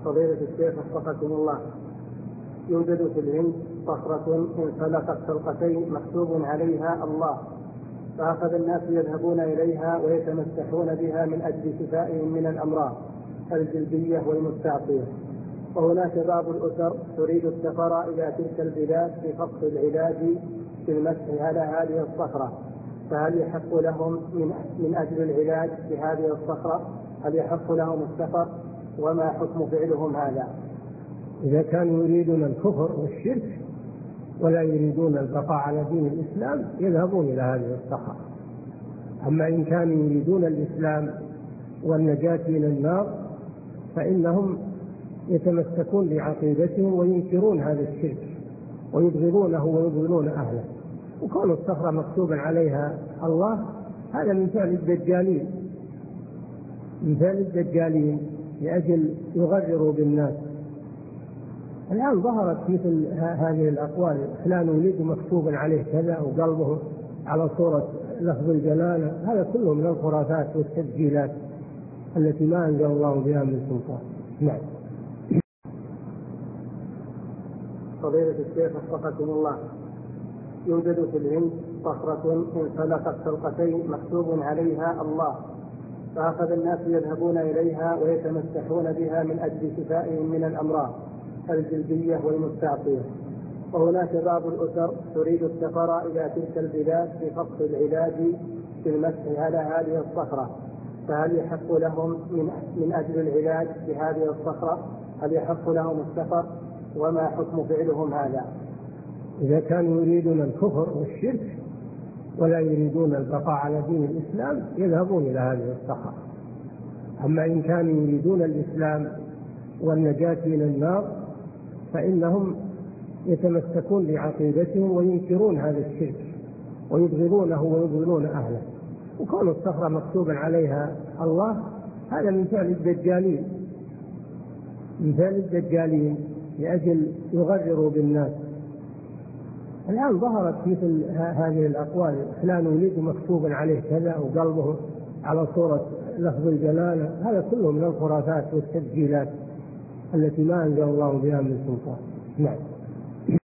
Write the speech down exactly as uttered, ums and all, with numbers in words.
فضيلة الشيخ وفقكم الله، يوجد في الهند صخرة انفلقت خلقتين مكتوب عليها الله، فأخذ الناس يذهبون إليها ويتمسحون بها من أجل شفائهم من الأمراض الجلدية والمستعصية، وهناك بعض الأسر تريد السفر إلى تلك البلاد بفقد العلاج بالمسح على هذه الصخرة، فهل يحق لهم من, من أجل العلاج بهذه الصخرة هل يحق لهم السفر؟ وما حكم فعلهم هذا؟ إذا كانوا يريدون الكفر والشرك ولا يريدون البقاء على دين الإسلام يذهبون إلى هذه الصخرة. أما إن كانوا يريدون الإسلام والنجاة من النار فإنهم يتمسكون بعقيدتهم وينكرون هذا الشرك ويبغضونه ويبغضون أهله. وكون الصخرة مكتوبا عليها الله هذا من فعل الدجالين من فعل الدجالين لأجل يغرروا بالناس. الآن ظهرت مثل هذه الأقوال، فلان ولد مكتوب عليه كذا وقلبه على صورة لفظ الجلالة، هذا كله من الخرافات والتسجيلات التي ما أنزل الله بها من سلطان. نعم. فضيلة الشيخ وفقكم الله، يوجد في الهند صخرة انفلقت خلقتين مكتوب عليها الله، فأخذ الناس يذهبون إليها ويتمسحون بها من أجل شفائهم من الأمراض الجلدية والمستعصية، وهناك بعض الأسر تريد السفر إلى تلك البلاد بفقد العلاج بالمسح على هذه الصخرة، فهل يحق لهم من, من أجل العلاج بهذه الصخرة هل يحق لهم السفر؟ وما حكم فعلهم هذا؟ إذا كانوا يريدون الكفر والشرك ولا يريدون البقاء على دين الإسلام يذهبون إلى هذه الصخرة. أما إن كانوا يريدون الإسلام والنجاة من النار فإنهم يتمسكون بعقيدتهم وينكرون هذا الشرك ويبغضونه ويبغضون أهله. وكون الصخرة مكتوبا عليها الله هذا من فعل الدجالين من فعل الدجالين لأجل يغرروا بالناس. الآن ظهرت مثل هذه الأقوال، فلان ولد مكتوب عليه كذا وقلبه على صورة لفظ الجلالة، هذا كله من الخرافات والتسجيلات التي ما أنزل الله بها من سلطان. نعم.